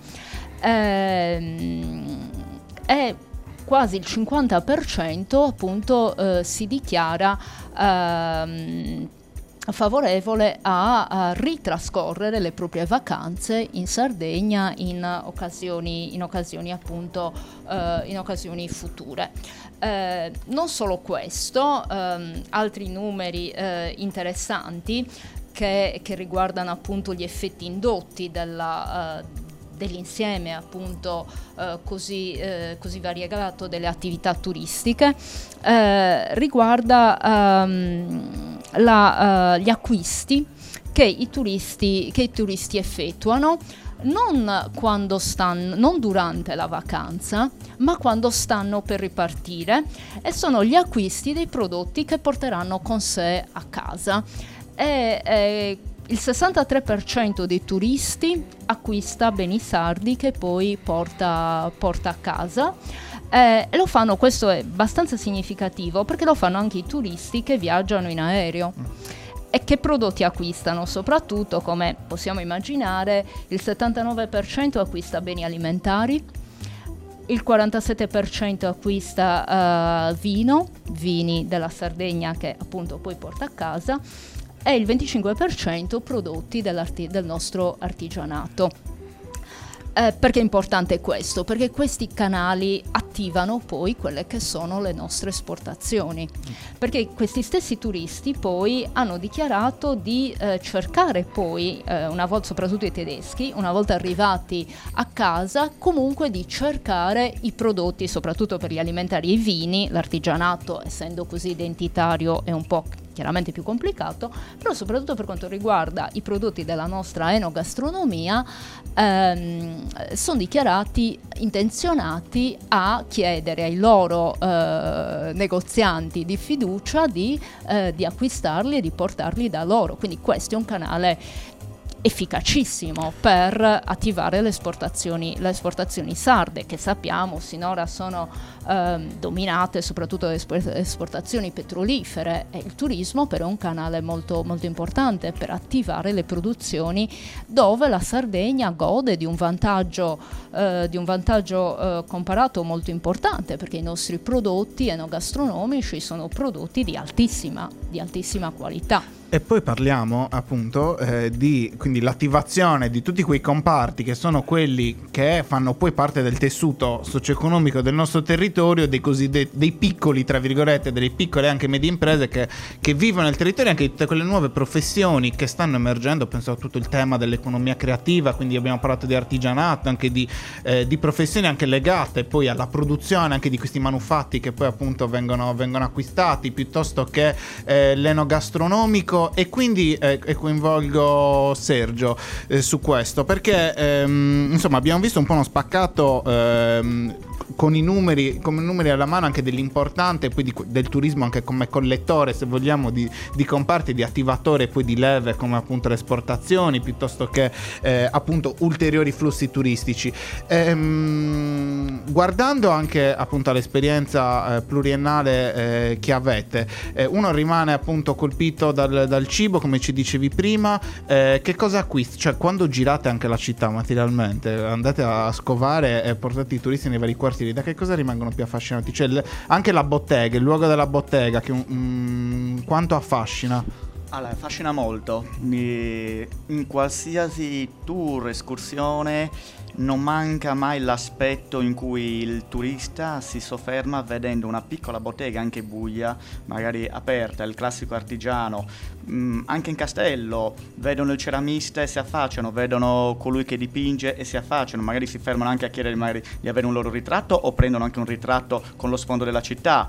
E quasi il 50% appunto si dichiara favorevole a ritrascorrere le proprie vacanze in Sardegna in occasioni appunto in occasioni future. Non solo questo, altri numeri interessanti che riguardano appunto gli effetti indotti dell'insieme appunto così variegato delle attività turistiche, riguarda gli acquisti che i turisti effettuano non durante la vacanza, ma quando stanno per ripartire, e sono gli acquisti dei prodotti che porteranno con sé a casa. Il 63% dei turisti acquista beni sardi che poi porta a casa, e lo fanno, questo è abbastanza significativo, perché lo fanno anche i turisti che viaggiano in aereo. E che prodotti acquistano? Soprattutto, come possiamo immaginare, il 79% acquista beni alimentari, il 47% acquista vini della Sardegna che appunto poi porta a casa, e il 25% prodotti del nostro artigianato. Perché è importante questo? Perché questi canali attivano poi quelle che sono le nostre esportazioni, perché questi stessi turisti poi hanno dichiarato di cercare poi, una volta, soprattutto i tedeschi, una volta arrivati a casa, comunque di cercare i prodotti, soprattutto per gli alimentari e i vini. L'artigianato, essendo così identitario, è un po' chiaramente più complicato, però soprattutto per quanto riguarda i prodotti della nostra enogastronomia, sono dichiarati intenzionati a chiedere ai loro negozianti di fiducia di acquistarli e di portarli da loro. Quindi questo è un canale efficacissimo per attivare le esportazioni sarde, che sappiamo sinora sono dominate soprattutto dalle esportazioni petrolifere, e il turismo però è un canale molto, molto importante per attivare le produzioni, dove la Sardegna gode di un vantaggio comparato molto importante, perché i nostri prodotti enogastronomici sono prodotti di altissima qualità. E poi parliamo appunto di quindi l'attivazione di tutti quei comparti che sono quelli che fanno poi parte del tessuto socio-economico del nostro territorio, dei piccoli, tra virgolette, delle piccole e anche medie imprese che vivono nel territorio, anche tutte quelle nuove professioni che stanno emergendo. Penso a tutto il tema dell'economia creativa, quindi abbiamo parlato di artigianato, anche di professioni anche legate poi alla produzione anche di questi manufatti che poi appunto vengono acquistati, piuttosto che l'enogastronomico. E quindi coinvolgo Sergio su questo, perché insomma abbiamo visto un po' uno spaccato con i numeri alla mano, anche dell'importante poi del turismo anche come collettore, se vogliamo, di comparti, di attivatore, e poi di leve come appunto le esportazioni, piuttosto che appunto ulteriori flussi turistici. Guardando anche appunto all'esperienza pluriennale che avete, uno rimane appunto colpito dal dal cibo, come ci dicevi prima. Che cosa acquisti? Cioè, quando girate anche la città materialmente, andate a scovare e portate i turisti nei vari quartieri, da che cosa rimangono più affascinati? Cioè, anche la bottega, il luogo della bottega, che quanto affascina? Allora, affascina molto. In qualsiasi tour, escursione, non manca mai l'aspetto in cui il turista si sofferma vedendo una piccola bottega, anche buia, magari aperta, il classico artigiano. Anche in Castello vedono il ceramista e si affacciano, vedono colui che dipinge e si affacciano, magari si fermano anche a chiedere magari di avere un loro ritratto, o prendono anche un ritratto con lo sfondo della città.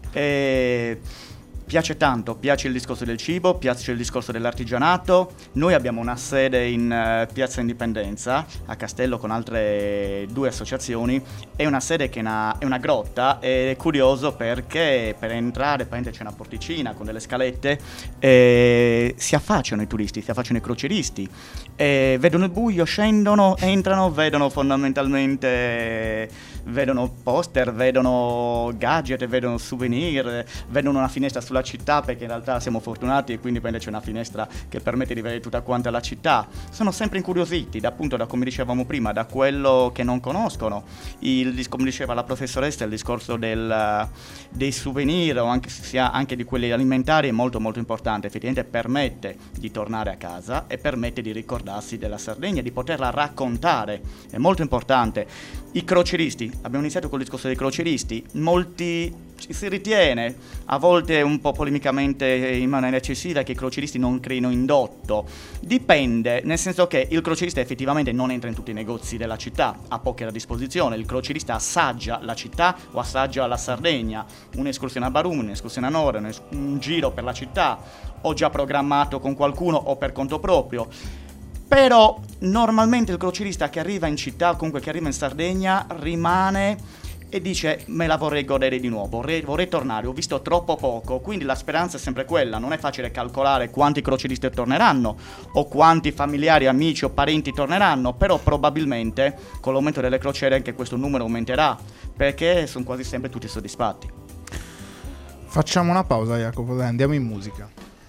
Piace tanto, piace il discorso del cibo, piace il discorso dell'artigianato. Noi abbiamo una sede in Piazza Indipendenza a Castello con altre 2 associazioni. È una sede che è una grotta, ed è curioso perché per entrare c'è una porticina con delle scalette, si affacciano i turisti, si affacciano i crocieristi, vedono il buio, scendono, entrano, vedono fondamentalmente poster, vedono gadget, vedono souvenir, vedono una finestra sulla città, perché in realtà siamo fortunati e quindi c'è una finestra che permette di vedere tutta quanta la città. Sono sempre incuriositi appunto da, come dicevamo prima, da quello che non conoscono. Come diceva la professoressa, il discorso dei souvenir o anche di quelli alimentari è molto molto importante. Effettivamente permette di tornare a casa e permette di ricordarsi della Sardegna, di poterla raccontare, è molto importante. I crocieristi, abbiamo iniziato col discorso dei crocieristi, molti si ritiene, a volte un po' polemicamente in maniera eccessiva, che i crocieristi non creino indotto. Dipende, nel senso che il crocierista effettivamente non entra in tutti i negozi della città, ha pochi a disposizione. Il crocierista assaggia la città o assaggia la Sardegna, un'escursione a Barumi, un'escursione a Nora, un giro per la città, o già programmato con qualcuno o per conto proprio. Però normalmente il crocierista che arriva in città, o comunque che arriva in Sardegna, rimane e dice: me la vorrei godere di nuovo, vorrei tornare, ho visto troppo poco. Quindi la speranza è sempre quella. Non è facile calcolare quanti crocieristi torneranno o quanti familiari, amici o parenti torneranno, però probabilmente con l'aumento delle crociere anche questo numero aumenterà, perché sono quasi sempre tutti soddisfatti. Facciamo una pausa, Jacopo, dai, andiamo in musica.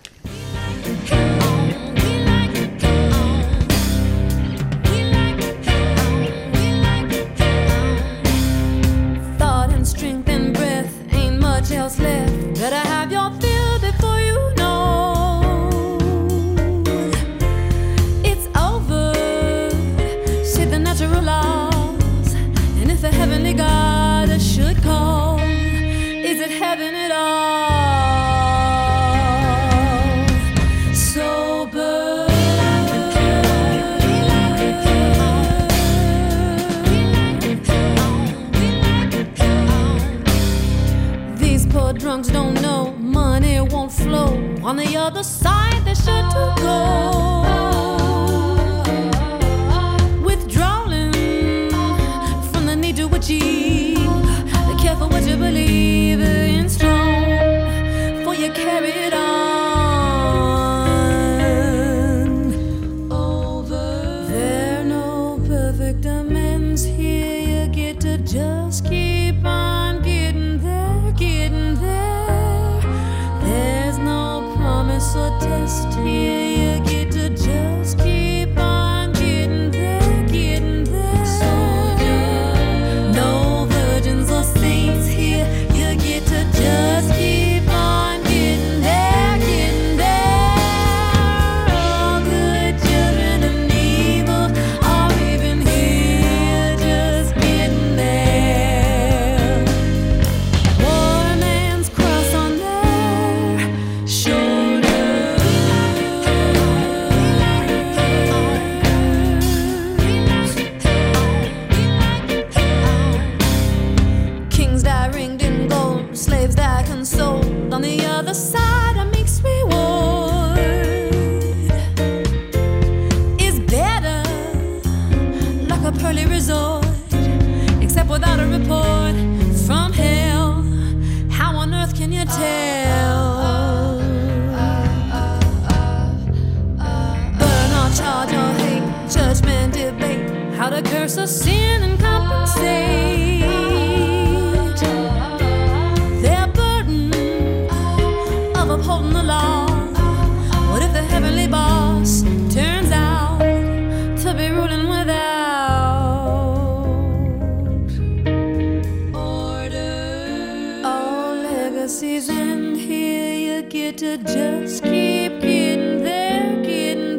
Else left, better have your fill before you know it's over. See the natural laws, and if a heavenly God should call, is it heaven at all? Sober. Drunks don't know money won't flow. On the other side, they're sure to go. Withdrawing from the need to achieve. Be careful what you believe in strong, for you carry it on. Over. There are no perfect amends here. You get to just keep on getting there, getting there. There's no promise or test here. You get to just keep on getting there, getting there. No virgins or saints here. You get to just keep on getting there, getting there. All good children of evil are even here, just getting there. War man's cross on their shoulder. Kings die ringed in gold, slaves die consoled. On the other side, a mixed reward is better, like a pearly resort, except without a report from hell. How on earth can you tell? Burn or charge or hate, judgment, debate, how to curse or sin and compensate. Their burden of upholding the law just keep getting there, getting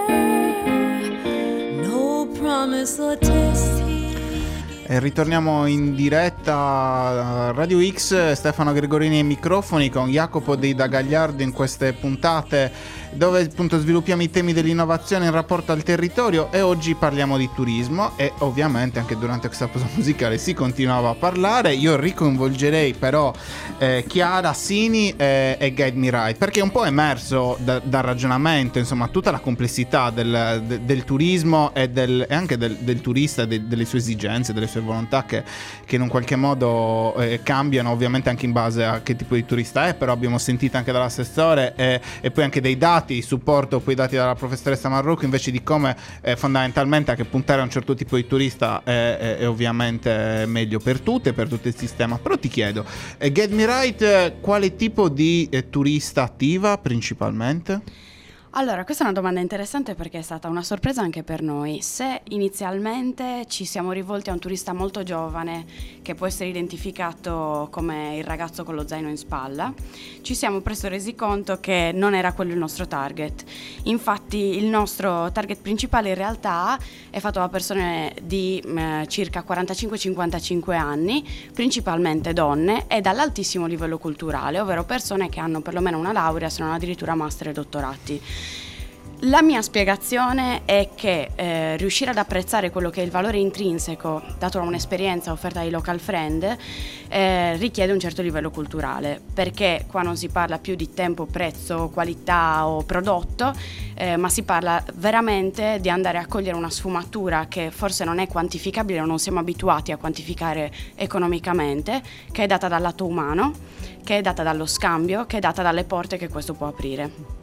there. No promise or test here. E ritorniamo in diretta a Radio X, Stefano Gregorini ai microfoni con Jacopo Dei da Gagliardo in queste puntate dove appunto sviluppiamo i temi dell'innovazione in rapporto al territorio, e oggi parliamo di turismo, e ovviamente anche durante questa pausa musicale si continuava a parlare. Io ricoinvolgerei però Chiara Sini e Guide Me Right, perché un po' è emerso dal ragionamento, insomma, tutta la complessità del turismo e anche del turista, delle sue esigenze, delle sue volontà che in un qualche modo cambiano ovviamente anche in base a che tipo di turista è. Però abbiamo sentito anche dall'assessore e poi anche dei dati, supporto poi dati dalla professoressa Marrucco invece di come fondamentalmente anche puntare a un certo tipo di turista è ovviamente meglio per tutte, per tutto il sistema. Però ti chiedo, Get Me Right, quale tipo di turista attiva principalmente? Allora, questa è una domanda interessante perché è stata una sorpresa anche per noi. Se inizialmente ci siamo rivolti a un turista molto giovane che può essere identificato come il ragazzo con lo zaino in spalla, ci siamo presto resi conto che non era quello il nostro target. Infatti il nostro target principale in realtà è fatto da persone di circa 45-55 anni, principalmente donne, e dall'altissimo livello culturale, ovvero persone che hanno perlomeno una laurea, se non addirittura master e dottorati. La mia spiegazione è che riuscire ad apprezzare quello che è il valore intrinseco dato da un'esperienza offerta ai local friend richiede un certo livello culturale, perché qua non si parla più di tempo, prezzo, qualità o prodotto, ma si parla veramente di andare a cogliere una sfumatura che forse non è quantificabile o non siamo abituati a quantificare economicamente, che è data dal lato umano, che è data dallo scambio, che è data dalle porte che questo può aprire.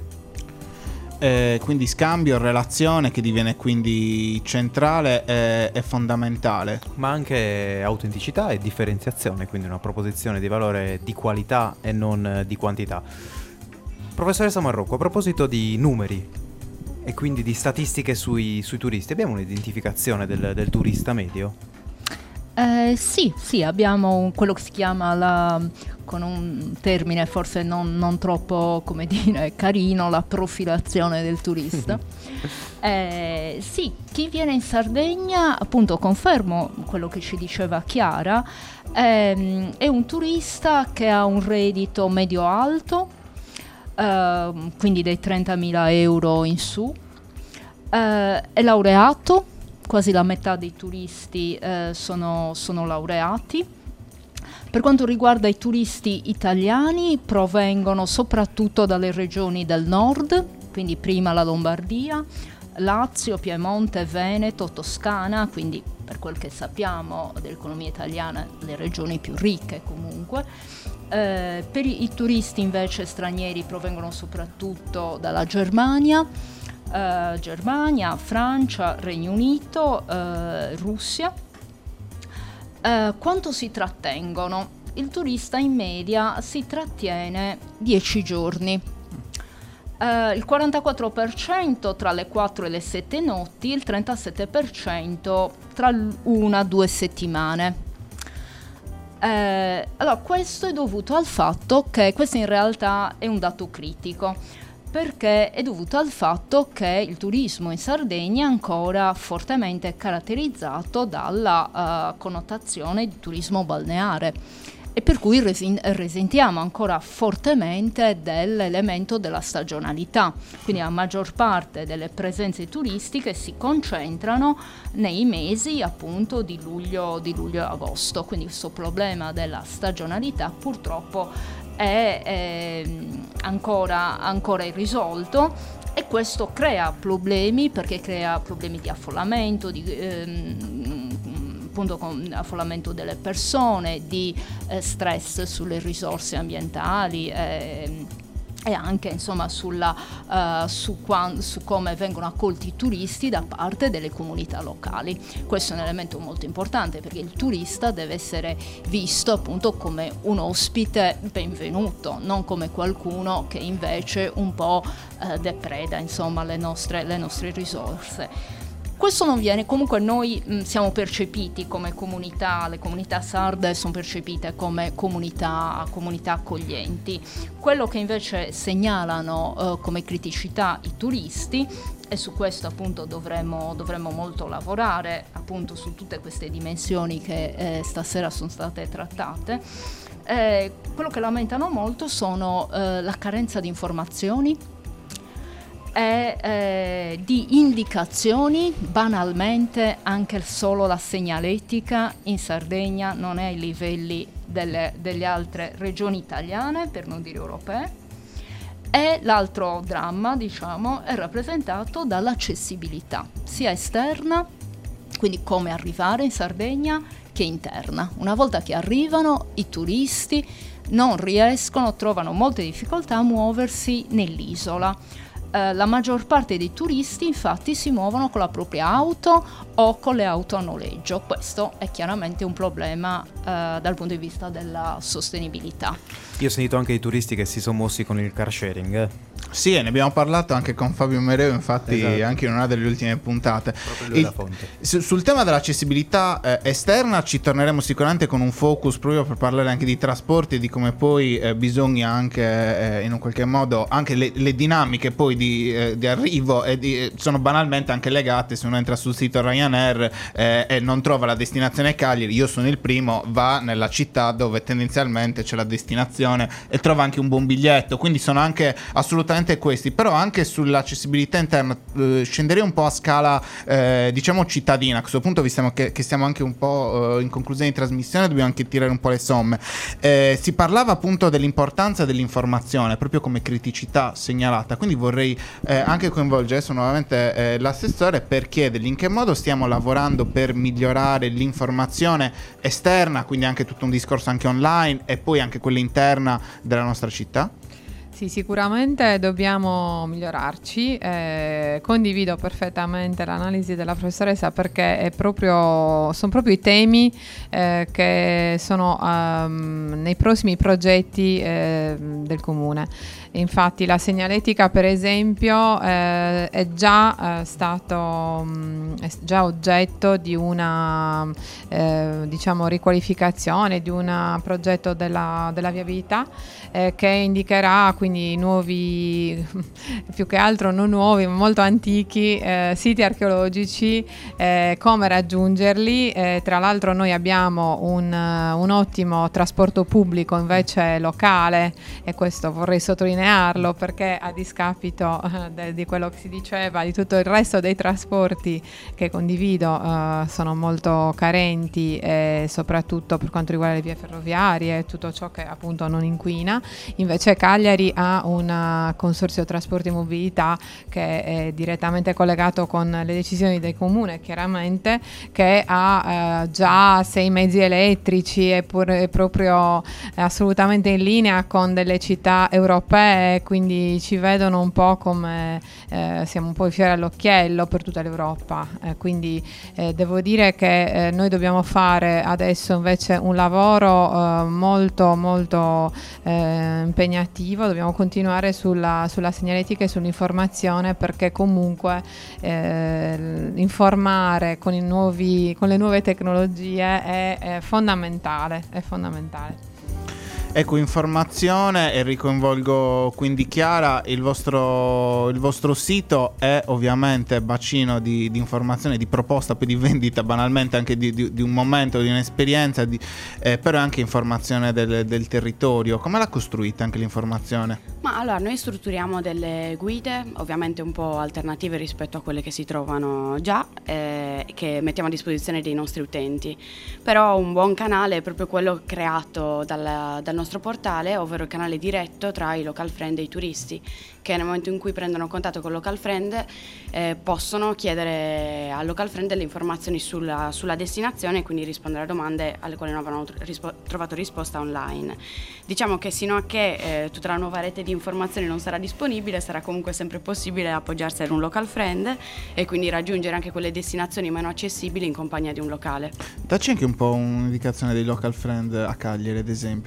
Quindi scambio, relazione che diviene quindi centrale e fondamentale. Ma anche autenticità e differenziazione, quindi una proposizione di valore di qualità e non di quantità. Professoressa Marrucco, a proposito di numeri e quindi di statistiche sui turisti, abbiamo un'identificazione del turista medio? Sì, abbiamo quello che si chiama con un termine forse non troppo, come dire, carino, la profilazione del turista. Sì, chi viene in Sardegna, appunto confermo quello che ci diceva Chiara, è un turista che ha un reddito medio-alto, quindi dei 30.000 euro in su, è laureato. Quasi la metà dei turisti sono laureati. Per quanto riguarda i turisti italiani, provengono soprattutto dalle regioni del nord, quindi prima la Lombardia, Lazio, Piemonte, Veneto, Toscana, quindi per quel che sappiamo dell'economia italiana le regioni più ricche comunque. Per i turisti invece stranieri provengono soprattutto dalla Germania, Francia, Regno Unito, Russia. Quanto si trattengono? Il turista in media si trattiene 10 giorni. Il 44% tra le 4 e le 7 notti, il 37% tra 1-2 settimane. Allora, questo è dovuto al fatto che questo in realtà è un dato critico, perché è dovuto al fatto che il turismo in Sardegna è ancora fortemente caratterizzato dalla connotazione di turismo balneare, e per cui risentiamo ancora fortemente dell'elemento della stagionalità. Quindi la maggior parte delle presenze turistiche si concentrano nei mesi appunto di luglio e agosto, quindi questo problema della stagionalità purtroppo è ancora irrisolto, e questo crea problemi, perché crea problemi di affollamento, appunto con affollamento delle persone, di stress sulle risorse ambientali e anche insomma su come vengono accolti i turisti da parte delle comunità locali. Questo è un elemento molto importante, perché il turista deve essere visto appunto come un ospite benvenuto, non come qualcuno che invece un po' depreda insomma le nostre risorse. Questo non viene, comunque noi siamo percepiti come comunità, le comunità sarde sono percepite come comunità accoglienti. Quello che invece segnalano come criticità i turisti, e su questo appunto dovremmo molto lavorare, appunto su tutte queste dimensioni che stasera sono state trattate, quello che lamentano molto sono la carenza di informazioni e di indicazioni. Banalmente anche solo la segnaletica in Sardegna non è ai livelli delle altre regioni italiane, per non dire europee. E l'altro dramma, diciamo, è rappresentato dall'accessibilità sia esterna, quindi come arrivare in Sardegna, che interna. Una volta che arrivano, i turisti non riescono, trovano molte difficoltà a muoversi nell'isola. La maggior parte dei turisti infatti si muovono con la propria auto o con le auto a noleggio. Questo è chiaramente un problema dal punto di vista della sostenibilità. Io ho sentito anche di turisti che si sono mossi con il car sharing. Sì, ne abbiamo parlato anche con Fabio Mereo, infatti, esatto, anche in una delle ultime puntate. Proprio lui la fonte. Sul tema dell'accessibilità esterna ci torneremo sicuramente con un focus proprio per parlare anche di trasporti e di come poi bisogna anche in un qualche modo anche le dinamiche poi di arrivo sono banalmente anche legate. Se uno entra sul sito Ryanair e non trova la destinazione Cagliari, io sono il primo, va nella città dove tendenzialmente c'è la destinazione e trova anche un buon biglietto, quindi sono anche assolutamente questi. Però anche sull'accessibilità interna scenderei un po' a scala diciamo cittadina. A questo punto, visto che stiamo anche un po' in conclusione di trasmissione, dobbiamo anche tirare un po' le somme. Si parlava appunto dell'importanza dell'informazione proprio come criticità segnalata, quindi vorrei anche coinvolgere adesso nuovamente l'assessore per chiedergli in che modo stiamo lavorando per migliorare l'informazione esterna, quindi anche tutto un discorso anche online e poi anche quella interna della nostra città. Sì, sicuramente dobbiamo migliorarci. Condivido perfettamente l'analisi della professoressa, perché sono proprio i temi che sono nei prossimi progetti del comune. Infatti la segnaletica, per esempio, è già oggetto di una diciamo riqualificazione, di un progetto della viabilità che indicherà quindi nuovi, più che altro non nuovi, ma molto antichi siti archeologici, come raggiungerli. Tra l'altro noi abbiamo un ottimo trasporto pubblico invece locale, e questo vorrei sottolinearlo, perché a discapito di quello che si diceva di tutto il resto dei trasporti, che condivido, sono molto carenti, soprattutto per quanto riguarda le vie ferroviarie e tutto ciò che appunto non inquina. Invece Cagliari ha un consorzio trasporti e mobilità che è direttamente collegato con le decisioni del comune, chiaramente, che ha già 6 mezzi elettrici, è proprio assolutamente in linea con delle città europee, quindi ci vedono un po' come siamo un po' i fiori all'occhiello per tutta l'Europa. Quindi devo dire che noi dobbiamo fare adesso invece un lavoro molto molto impegnativo. Dobbiamo continuare sulla segnaletica e sull'informazione, perché comunque informare con le nuove tecnologie è fondamentale. Ecco, informazione, e ricoinvolgo quindi Chiara, il vostro sito è ovviamente bacino di informazione, di proposta, poi di vendita banalmente anche di un momento, di un'esperienza, però anche informazione del territorio. Come l'ha costruita anche l'informazione? Ma allora, noi strutturiamo delle guide, ovviamente un po' alternative rispetto a quelle che si trovano già, che mettiamo a disposizione dei nostri utenti. Però un buon canale è proprio quello creato dal nostro portale, ovvero il canale diretto tra i local friend e i turisti, che nel momento in cui prendono contatto con il local friend possono chiedere al local friend delle informazioni sulla destinazione e quindi rispondere a domande alle quali non avevano trovato risposta online. Diciamo che sino a che tutta la nuova rete di informazioni non sarà disponibile, sarà comunque sempre possibile appoggiarsi ad un local friend e quindi raggiungere anche quelle destinazioni meno accessibili in compagnia di un locale. Dacci anche un po' un'indicazione dei local friend a Cagliari, ad esempio. Qualche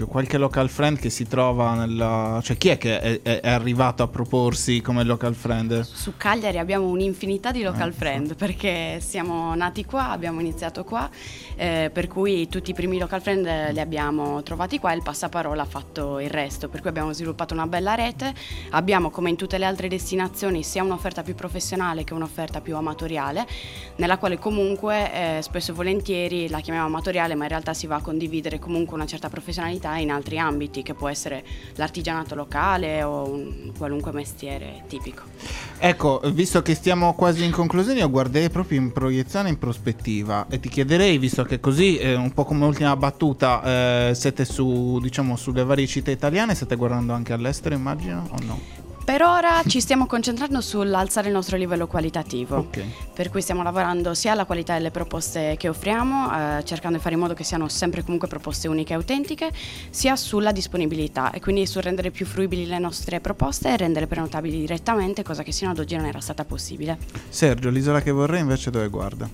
local friend che si trova nella... cioè chi è che è arrivato a proporsi come local friend? Su Cagliari abbiamo un'infinità di local friend, perché siamo nati qua, abbiamo iniziato qua, per cui tutti i primi local friend li abbiamo trovati qua e il passaparola ha fatto il resto, per cui abbiamo sviluppato una bella rete. Abbiamo, come in tutte le altre destinazioni, sia un'offerta più professionale che un'offerta più amatoriale, nella quale comunque spesso e volentieri la chiamiamo amatoriale, ma in realtà si va a condividere comunque una certa professionalità in altri ambiti, che può essere l'artigianato locale o un qualunque mestiere tipico. Ecco, visto che stiamo quasi in conclusione, io guarderei proprio in proiezione, in prospettiva, e ti chiederei, visto che così un po' come ultima battuta siete su, diciamo, sulle varie città italiane, state guardando anche all'estero, immagino, o no? Per ora ci stiamo concentrando sull'alzare il nostro livello qualitativo, Ok. per cui stiamo lavorando sia alla qualità delle proposte che offriamo, cercando di fare in modo che siano sempre comunque proposte uniche e autentiche, sia sulla disponibilità, e quindi sul rendere più fruibili le nostre proposte e rendere prenotabili direttamente, cosa che sino ad oggi non era stata possibile. Sergio, l'isola che vorrei invece dove guarda?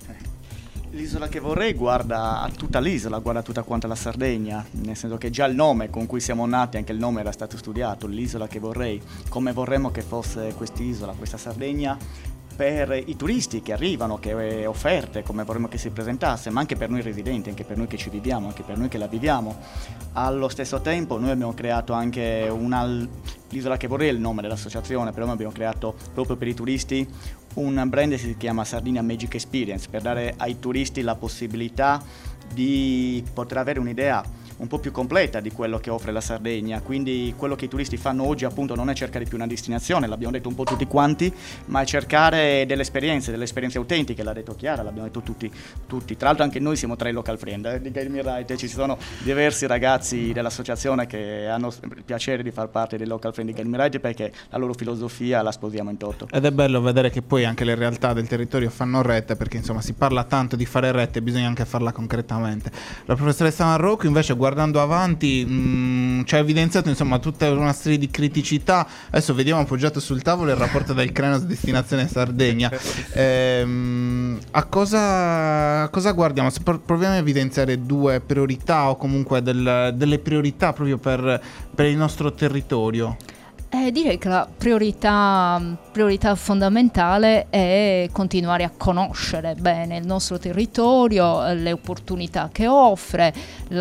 L'isola che vorrei guarda a tutta l'isola, guarda tutta quanta la Sardegna, nel senso che già il nome con cui siamo nati, anche il nome era stato studiato, l'isola che vorrei, come vorremmo che fosse quest'isola, questa Sardegna, per i turisti che arrivano, che offerte, come vorremmo che si presentasse, ma anche per noi residenti, anche per noi che ci viviamo, anche per noi che la viviamo. Allo stesso tempo noi abbiamo creato anche l'isola che vorrei è il nome dell'associazione, però noi abbiamo creato proprio per i turisti un brand che si chiama Sardinia Magic Experience, per dare ai turisti la possibilità di poter avere un'idea un po' più completa di quello che offre la Sardegna. Quindi quello che i turisti fanno oggi appunto non è cercare più una destinazione, l'abbiamo detto un po' tutti quanti, ma è cercare delle esperienze autentiche, l'ha detto Chiara, l'abbiamo detto tutti. Tra l'altro anche noi siamo tra i local friend di Gaming Right, ci sono diversi ragazzi dell'associazione che hanno il piacere di far parte dei local friend di Gaming Right, perché la loro filosofia la sposiamo in toto. Ed è bello vedere che poi anche le realtà del territorio fanno retta, perché insomma si parla tanto di fare rette, bisogna anche farla concretamente. La professoressa Marrocco invece, guardando avanti, ci ha evidenziato insomma tutta una serie di criticità. Adesso vediamo appoggiato sul tavolo il rapporto del Krenos destinazione Sardegna. A cosa guardiamo? Se proviamo a evidenziare due priorità, o comunque delle priorità proprio per il nostro territorio. Direi che la priorità fondamentale è continuare a conoscere bene il nostro territorio, le opportunità che offre,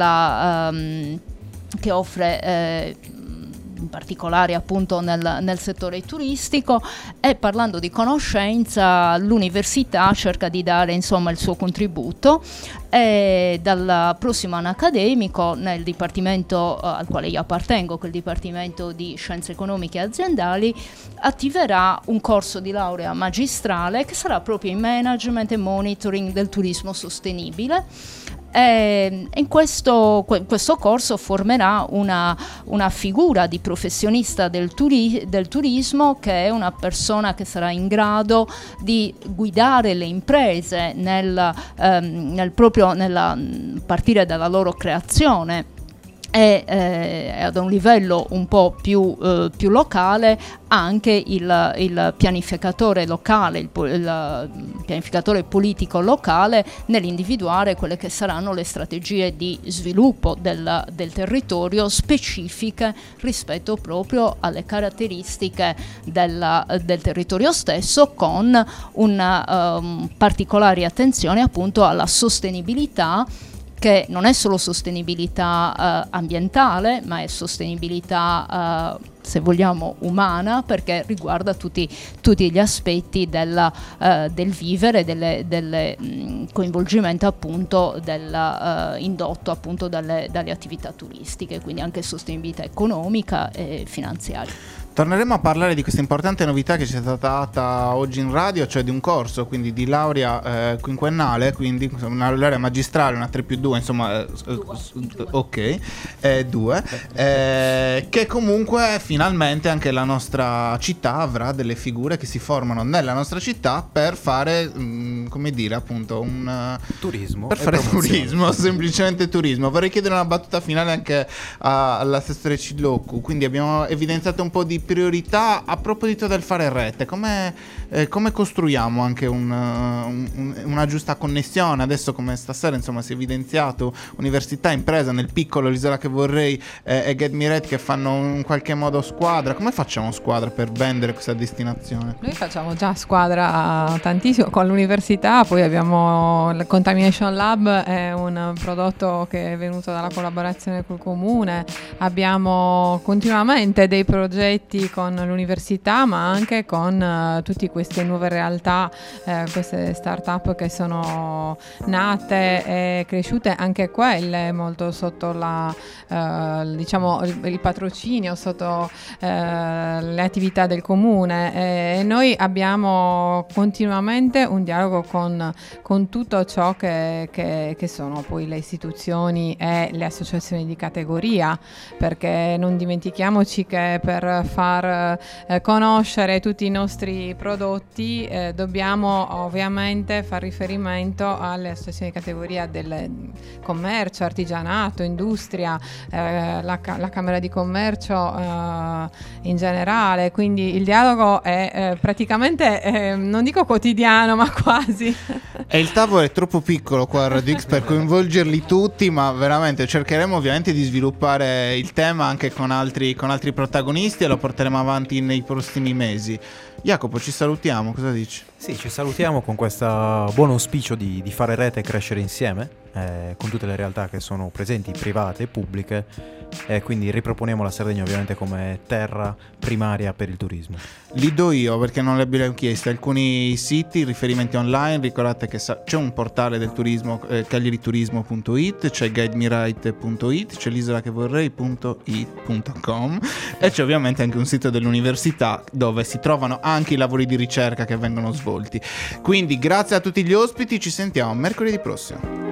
in particolare appunto nel settore turistico. E parlando di conoscenza, l'università cerca di dare insomma il suo contributo, e dal prossimo anno accademico nel dipartimento al quale io appartengo, che è il Dipartimento di Scienze Economiche e Aziendali, attiverà un corso di laurea magistrale che sarà proprio in Management e Monitoring del turismo sostenibile. E in questo corso formerà una figura di professionista del turismo, che è una persona che sarà in grado di guidare le imprese partire dalla loro creazione e ad un livello un po' più locale anche il pianificatore locale, il pianificatore politico locale, nell'individuare quelle che saranno le strategie di sviluppo del territorio specifiche rispetto proprio alle caratteristiche del territorio stesso, con una particolare attenzione appunto alla sostenibilità, che non è solo sostenibilità ambientale, ma è sostenibilità se vogliamo umana, perché riguarda tutti gli aspetti del vivere, del coinvolgimento appunto indotto appunto dalle attività turistiche, quindi anche sostenibilità economica e finanziaria. Torneremo a parlare di questa importante novità che ci è stata data oggi in radio, cioè di un corso quindi di laurea quinquennale, quindi una laurea magistrale, una 3+2, insomma, due, che comunque finalmente anche la nostra città avrà delle figure che si formano nella nostra città per fare come dire, appunto un turismo per e fare promozione. turismo, semplicemente turismo. Vorrei chiedere una battuta finale anche all'assessore Ciloccu. Quindi abbiamo evidenziato un po' di priorità. A proposito del fare rete, come costruiamo anche una giusta connessione? Adesso, come stasera, insomma, si è evidenziato università, impresa, nel piccolo l'Isola che vorrei e Get Me Rate che fanno in qualche modo squadra. Come facciamo squadra per vendere questa destinazione? Noi facciamo già squadra tantissimo con l'università, poi abbiamo il Contamination Lab, è un prodotto che è venuto dalla collaborazione col comune, abbiamo continuamente dei progetti con l'università ma anche con tutte queste nuove realtà, queste start-up che sono nate e cresciute, anche quelle molto sotto diciamo il patrocinio, sotto le attività del comune, e noi abbiamo continuamente un dialogo con tutto ciò che sono poi le istituzioni e le associazioni di categoria, perché non dimentichiamoci che per far conoscere tutti i nostri prodotti dobbiamo ovviamente far riferimento alle associazioni di categoria del commercio, artigianato, industria, la Camera di Commercio in generale, quindi il dialogo è praticamente non dico quotidiano ma quasi. E il tavolo è troppo piccolo qua a Radio X per coinvolgerli tutti, ma veramente cercheremo ovviamente di sviluppare il tema anche con altri protagonisti e lo porteremo avanti nei prossimi mesi. Jacopo, ci salutiamo, cosa dici? Sì, ci salutiamo con questo buon auspicio di fare rete e crescere insieme, con tutte le realtà che sono presenti, private e pubbliche, e quindi riproponiamo la Sardegna ovviamente come terra primaria per il turismo. Li do io perché non le abbiamo chiesti alcuni siti, riferimenti online. Ricordate che c'è un portale del turismo, caglieriturismo.it, c'è guidemirite.it, c'è l'isolachevorrei.it.com e c'è ovviamente anche un sito dell'università dove si trovano anche i lavori di ricerca che vengono svolti. Quindi grazie a tutti gli ospiti, ci sentiamo mercoledì prossimo.